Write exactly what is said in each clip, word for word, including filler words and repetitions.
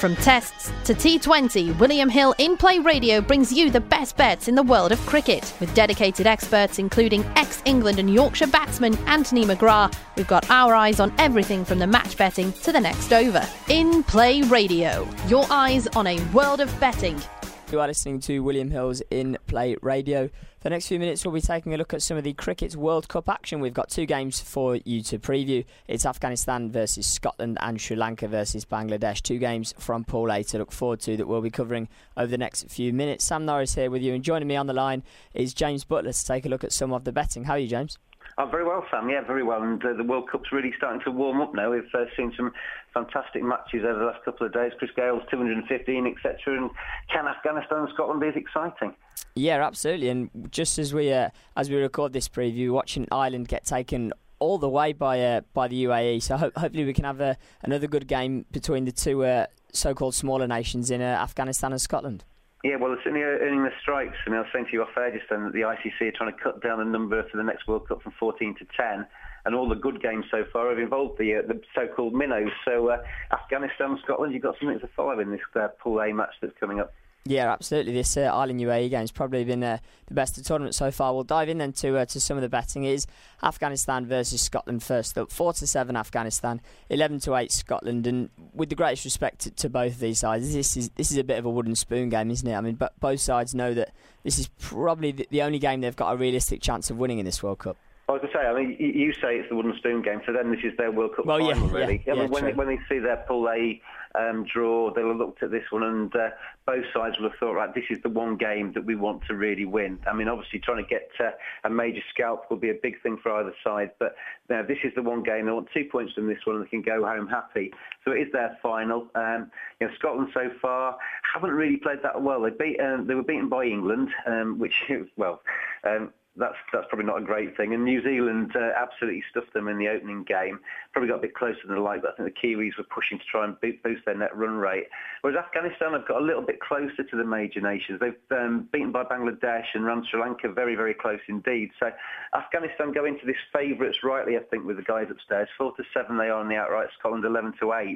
From tests to T twenty, William Hill In-Play Radio brings you the best bets in the world of cricket. With dedicated experts including ex-England and Yorkshire batsman Anthony McGrath, we've got our eyes on everything from the match betting to the next over. In-Play Radio, your eyes on a world of betting. You are listening to William Hill's In-Play Radio. For the next few minutes, we'll be taking a look at some of the Cricket World Cup action. We've got two games for you to preview. It's Afghanistan versus Scotland and Sri Lanka versus Bangladesh. Two games from Pool A to look forward to that we'll be covering over the next few minutes. Sam Norris here with you, and joining me on the line is James Butler to take a look at some of the betting. How are you, James? Oh, very well, Sam. Yeah, very well. And uh, the World Cup's really starting to warm up now. We've uh, seen some fantastic matches over the last couple of days. Chris Gale's two hundred fifteen, et cetera. And can Afghanistan and Scotland be as exciting? Yeah, absolutely. And just as we uh, as we record this preview, watching Ireland get taken all the way by uh, by the U A E. So ho- hopefully we can have a, another good game between the two uh, so-called smaller nations in uh, Afghanistan and Scotland. Yeah, well, they're certainly earning their stripes. I mean, I was saying to you off air just then that the I C C are trying to cut down the number for the next World Cup from fourteen to ten, and all the good games so far have involved the uh, the so-called minnows. So uh, Afghanistan, Scotland, you've got something to follow in this uh, Pool A match that's coming up. Yeah, absolutely. This uh, Ireland U A E game's probably been uh, the best of the tournament so far. We'll dive in then to uh, to some of the betting. It is Afghanistan versus Scotland first up. Four to seven Afghanistan, eleven to eight Scotland. And with the greatest respect to, to both of these sides, this is this is a bit of a wooden spoon game, isn't it? I mean, but both sides know that this is probably the, the only game they've got a realistic chance of winning in this World Cup. I was going to say, I mean, you say it's the wooden spoon game, so then this is their World Cup well, final, yeah, really. Yeah, I mean, yeah, when, they, when they see their Pool A um, draw, they'll have looked at this one, and uh, both sides will have thought, right, this is the one game that we want to really win. I mean, obviously, trying to get uh, a major scalp will be a big thing for either side, but you know, this is the one game. They want two points from this one, and they can go home happy. So it is their final. Um, you know, Scotland so far haven't really played that well. They beat, um, they were beaten by England, um, which, well... Um, That's that's probably not a great thing. And New Zealand uh, absolutely stuffed them in the opening game. Probably got a bit closer than they like, but I think the Kiwis were pushing to try and boost their net run rate. Whereas Afghanistan have got a little bit closer to the major nations. They've um, beaten by Bangladesh and run Sri Lanka very, very close indeed. So Afghanistan go into this favourites rightly, I think, with the guys upstairs. Four to seven they are on the outright. Scotland eleven to eight.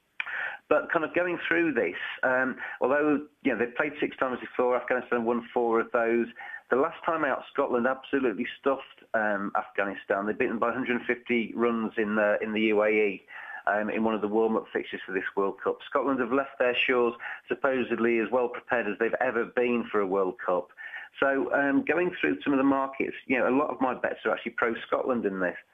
But kind of going through this, um, although you know they've played six times before, Afghanistan won four of those. The last time out, Scotland absolutely stuffed um, Afghanistan. They've beaten by one hundred fifty runs in the in the U A E um, in one of the warm-up fixtures for this World Cup. Scotland have left their shores supposedly as well prepared as they've ever been for a World Cup. So um, going through some of the markets, you know, a lot of my bets are actually pro-Scotland in this.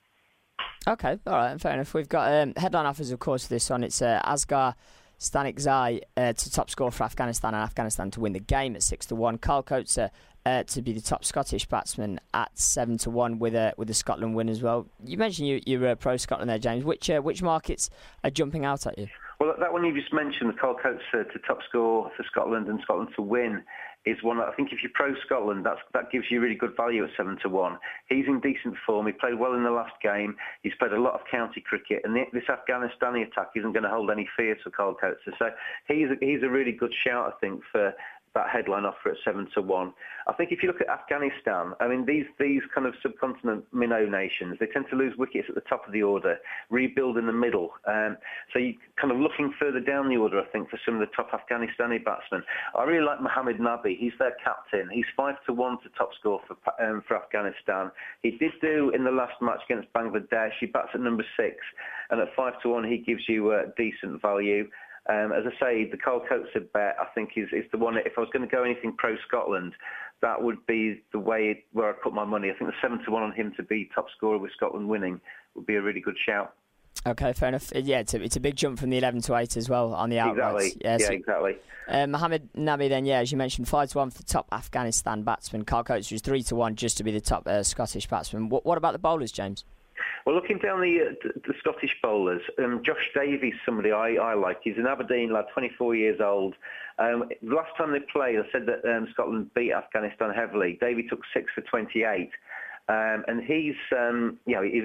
Okay, all right, fair enough. We've got um, headline offers, of course, for this one. It's uh, Asghar Stanikzai uh, to top score for Afghanistan, and Afghanistan to win the game at six to one. Karl Coates uh, to be the top Scottish batsman at seven to one with a with a Scotland win as well. You mentioned you, you're uh, pro Scotland there, James. Which uh, which markets are jumping out at you? Well, that one you just mentioned, the Karl Coates uh, to top score for Scotland and Scotland to win, is one that I think if you're pro Scotland, that's, that gives you really good value at seven to one. He's in decent form. He played well in the last game. He's played a lot of county cricket, and this Afghanistani attack isn't going to hold any fear to Karl Coates. So he's a, he's a really good shout, I think, for that headline offer at seven to one. I think if you look at Afghanistan, I mean, these these kind of subcontinent minnow nations, they tend to lose wickets at the top of the order, rebuild in the middle. Um, so you kind of looking further down the order, I think, for some of the top Afghanistani batsmen. I really like Mohammad Nabi. He's their captain. He's five to one to top score for um, for Afghanistan. He did do in the last match against Bangladesh. He bats at number six, and at five to one, he gives you uh, decent value. Um, as I say, the Karl Coates bet, I think, is, is the one. If I was going to go anything pro-Scotland, that would be the way where I'd put my money. I think the seven to one on him to be top scorer with Scotland winning would be a really good shout. Okay, fair enough. Yeah, it's a, it's a big jump from the eleven to eight as well on the outrights. Exactly. Yeah, so, yeah exactly. Uh, Mohammad Nabi then, yeah, as you mentioned, five to one for the top Afghanistan batsman. Karl Coates was three to one just to be the top uh, Scottish batsman. What, what about the bowlers, James? Well, looking down the uh, the Scottish bowlers, um, Josh Davies, somebody I, I like. He's an Aberdeen lad, twenty-four years old. Um, the last time they played, I said that um, Scotland beat Afghanistan heavily. Davey took six for twenty-eight, um, and he's um, you know he's, he's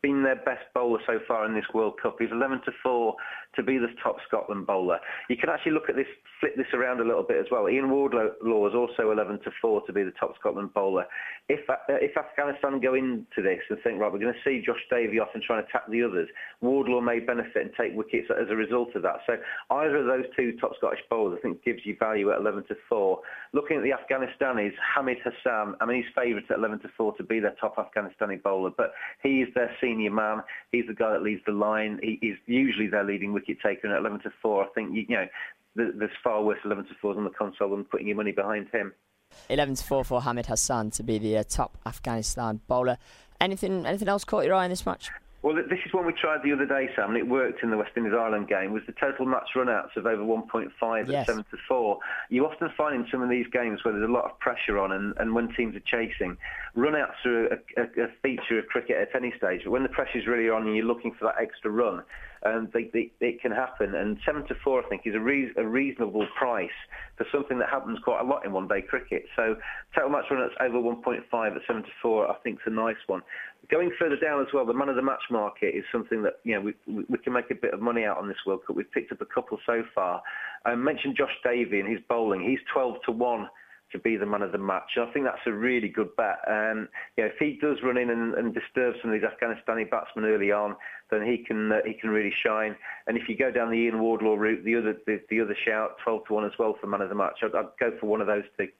been their best bowler so far in this World Cup. He's eleven to four to be the top Scotland bowler. You can actually look at this, flip this around a little bit as well. Ian Wardlaw is also eleven to four to be the top Scotland bowler. If uh, if Afghanistan go into this and think, right, we're going to see Josh Davey off and try and attack the others, Wardlaw may benefit and take wickets as a result of that. So either of those two top Scottish bowlers, I think, gives you value at eleven to four. Looking at the Afghanistanis, Hamid Hassan, I mean, he's favourite at eleven to four to be their top Afghanistani bowler, but he is their senior man. He's the guy that leads the line. He is usually their leading wicket taker, and at eleven to four, I think, you, you know, there's far worse eleven to fours on the console than putting your money behind him. eleven to four for Hamid Hassan to be the uh, top Afghanistan bowler. Anything anything else caught your eye in this match? Well, this is one we tried the other day, Sam, and it worked in the West Indies-Ireland game, was the total match run-outs of over one point five yes. at seven to four. You often find in some of these games where there's a lot of pressure on and, and when teams are chasing, run-outs are a, a, a feature of cricket at any stage. But when the pressure's really on and you're looking for that extra run, um, they, they, it can happen. And seven to four, I think, is a, re- a reasonable price for something that happens quite a lot in one-day cricket. So total match run-outs over one point five at seven to four, I think, is a nice one. Going further down as well, the man of the match market is something that, you know, we, we can make a bit of money out on this World Cup. We've picked up a couple so far. I mentioned Josh Davey and his bowling. He's twelve to one to be the man of the match. And I think that's a really good bet. Um, you know, if he does run in and, and disturb some of these Afghanistani batsmen early on, then he can uh, he can really shine. And if you go down the Ian Wardlaw route, the other the, the other shout, twelve to one as well for man of the match. I'd, I'd go for one of those two.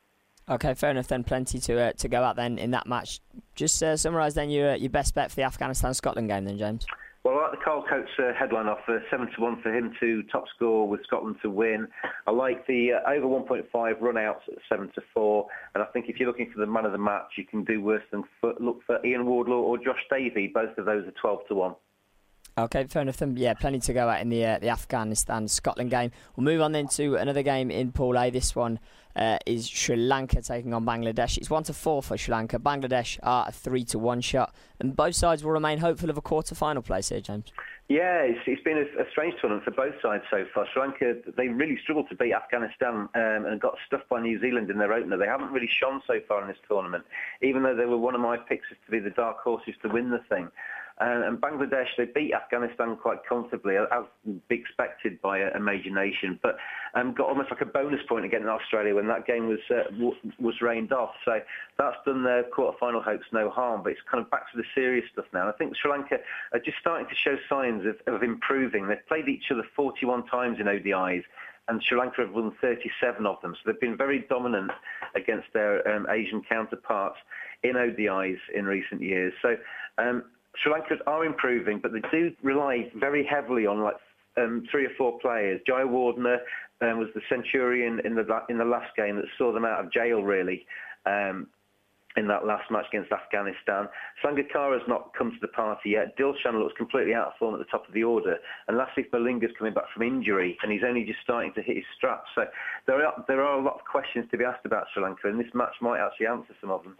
Okay, fair enough then. Plenty to uh, to go at then in that match. Just uh, summarise then your uh, your best bet for the Afghanistan-Scotland game then, James. Well, I like the Carl Coates uh, headline offer, seven to one for him to top score with Scotland to win. I like the uh, over one point five run-outs at seven to four. And I think if you're looking for the man of the match, you can do worse than for, look for Ian Wardlaw or Josh Davey. Both of those are twelve to one. Okay, fair enough. Then, yeah, plenty to go at in the uh, the Afghanistan-Scotland game. We'll move on then to another game in Pool A. This one uh, is Sri Lanka taking on Bangladesh. It's one to four for Sri Lanka. Bangladesh are a three to one shot, and both sides will remain hopeful of a quarter-final place here, James. Yeah, it's, it's been a, a strange tournament for both sides so far. Sri Lanka, they really struggled to beat Afghanistan um, and got stuffed by New Zealand in their opener. They haven't really shone so far in this tournament, even though they were one of my picks to be the dark horses to win the thing. Uh, and Bangladesh, they beat Afghanistan quite comfortably, as expected by a, a major nation, but um, got almost like a bonus point against Australia when that game was uh, w- was rained off. So that's done their quarter-final hopes no harm, but it's kind of back to the serious stuff now. And I think Sri Lanka are just starting to show signs of, of improving. They've played each other forty-one times in O D Is, and Sri Lanka have won thirty-seven of them. So they've been very dominant against their um, Asian counterparts in O D Is in recent years. So um, Sri Lanka are improving, but they do rely very heavily on like um, three or four players. Jayawardene um, was the centurion in the in the last game that saw them out of jail, really, um, in that last match against Afghanistan. Sangakkara has not come to the party yet. Dilshan looks completely out of form at the top of the order, and Lasith Malinga's coming back from injury, and he's only just starting to hit his straps. So there are there are a lot of questions to be asked about Sri Lanka, and this match might actually answer some of them.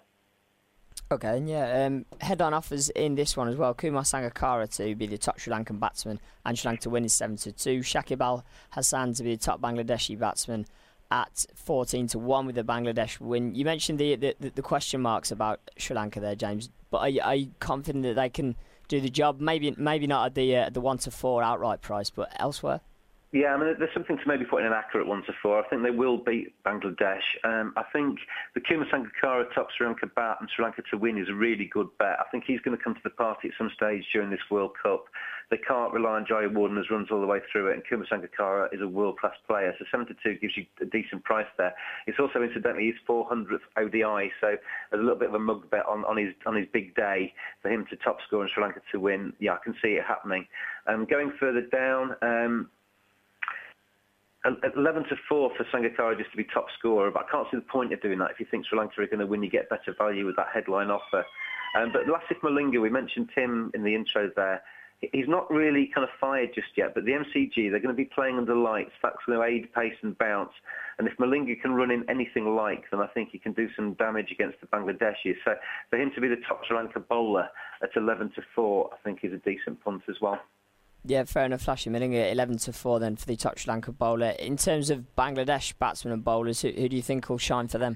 Okay, and yeah, um, head-on offers in this one as well. Kumar Sangakkara to be the top Sri Lankan batsman, and Sri Lanka to win is seven to two. Shakib Al Hassan to be the top Bangladeshi batsman at fourteen to one with the Bangladesh win. You mentioned the, the the question marks about Sri Lanka there, James, but are you, are you confident that they can do the job? Maybe maybe not at the uh, the one to four outright price, but elsewhere. Yeah, I mean, there's something to maybe put in an accurate one to four. I think they will beat Bangladesh. Um, I think the Kumar Sangakkara top Sri Lanka bat and Sri Lanka to win is a really good bet. I think he's going to come to the party at some stage during this World Cup. They can't rely on Jayawardene's runs all the way through it, and Kumar Sangakkara is a world-class player, so seven to two gives you a decent price there. It's also, incidentally, his four hundredth O D I, so there's a little bit of a mug bet on, on his on his big day for him to top score and Sri Lanka to win. Yeah, I can see it happening. Um, going further down, um, eleven to four for Sangakkara just to be top scorer, but I can't see the point of doing that. If you think Sri Lanka are going to win, you get better value with that headline offer. Um, but Lasith Malinga, we mentioned Tim in the intro there. He's not really kind of fired just yet, but the M C G, they're going to be playing under lights. That's going to aid pace and bounce. And if Malinga can run in anything like, then I think he can do some damage against the Bangladeshis. So for him to be the top Sri Lanka bowler at eleven to four, I think is a decent punt as well. Yeah, fair enough. Flashy Malinga, eleven to four then for the top Sri Lanka bowler. In terms of Bangladesh batsmen and bowlers, who, who do you think will shine for them?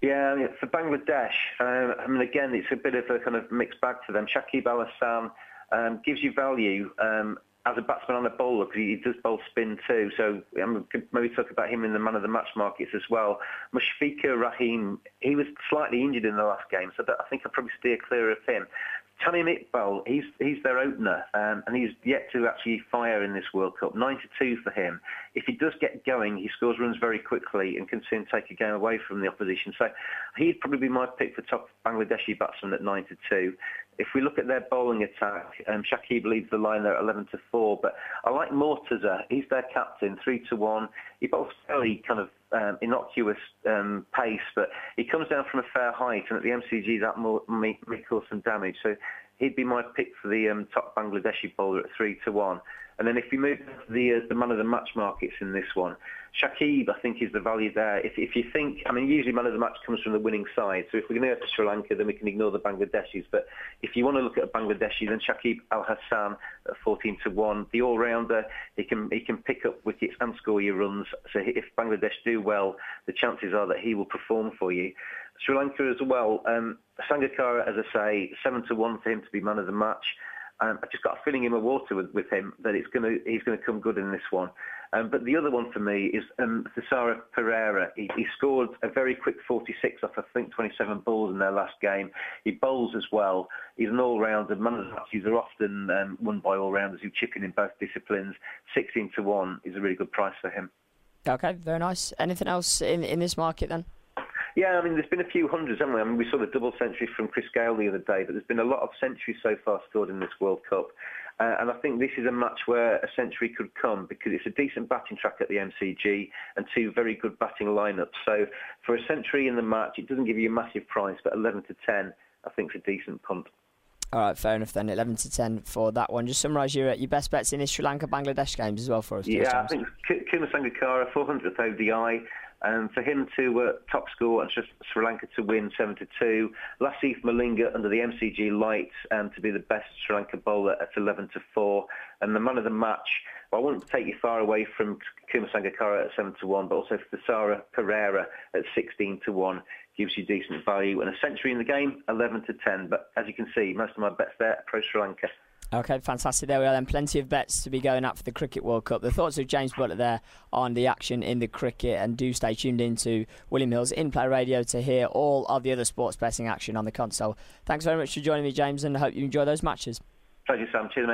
Yeah, I mean, for Bangladesh, um, I mean, again, it's a bit of a kind of mixed bag for them. Shakib Al Hasan um, gives you value um, as a batsman and a bowler, because he does bowl spin too. So um, maybe talk about him in the man of the match markets as well. Mushfiqur Rahim, he was slightly injured in the last game, so that, I think I'd probably steer clear of him. Tamim Iqbal, he's he's their opener, um, and he's yet to actually fire in this World Cup. ninety-two for him. If he does get going, he scores runs very quickly and can soon take a game away from the opposition. So he'd probably be my pick for top Bangladeshi batsman at ninety-two. If we look at their bowling attack, um, Shakib leads the line there at eleven to four, but I like Mortaza. He's their captain, three to one. He bowls fairly kind of um, innocuous um, pace, but he comes down from a fair height, and at the M C G that more, may, may cause some damage. So he'd be my pick for the um, top Bangladeshi bowler at three to one. And then if we move to the uh, the man of the match markets in this one, Shakib, I think, is the value there. If if you think, I mean, usually man of the match comes from the winning side. So if we're going to go to Sri Lanka, then we can ignore the Bangladeshis. But if you want to look at a Bangladeshi, then Shakib Al Hasan at fourteen to one. The all-rounder, he can he can pick up wickets and score your runs. So if Bangladesh do well, the chances are that he will perform for you. Sri Lanka as well. Um, Sangakkara, as I say, seven to one for him to be man of the match. Um, I just got a feeling in my water with, with him that it's gonna he's going to come good in this one. Um, but the other one for me is um, Thisara Pereira. He, he scored a very quick forty-six off, I think, twenty-seven balls in their last game. He bowls as well. He's an all-rounder. Man of the matches are often um, won by all-rounders who chip in in both disciplines. sixteen to one is a really good price for him. Okay, very nice. Anything else in, in this market then? Yeah, I mean, there's been a few hundreds, haven't we? I mean, we saw the double century from Chris Gayle the other day, but there's been a lot of centuries so far scored in this World Cup. Uh, and I think this is a match where a century could come because it's a decent batting track at the M C G and two very good batting lineups. So for a century in the match, it doesn't give you a massive price, but eleven to ten, I think, is a decent punt. All right, fair enough then. eleven to ten for that one. Just summarise your your best bets in this Sri Lanka-Bangladesh games as well for us. Yeah, I think Kumar Sangakkara, four hundredth O D I. And for him to uh, top score and Sri Lanka to win seven to two. Lasith Malinga under the M C G lights um, to be the best Sri Lanka bowler at eleven to four. And the man of the match, well, I wouldn't take you far away from Kumar Sangakkara at seven to one, but also Thisara Pereira at sixteen to one gives you decent value. And a century in the game, eleven to ten. But as you can see, most of my bets there are pro Sri Lanka. Okay, fantastic. There we are then. Plenty of bets to be going up for the Cricket World Cup. The thoughts of James Butler there on the action in the cricket, and do stay tuned in to William Hill's In Play Radio to hear all of the other sports betting action on the console. Thanks very much for joining me, James, and I hope you enjoy those matches. Pleasure, Sam. Cheers,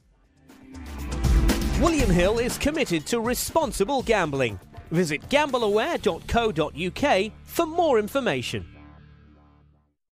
mate. William Hill is committed to responsible gambling. Visit gambleaware dot co dot uk for more information.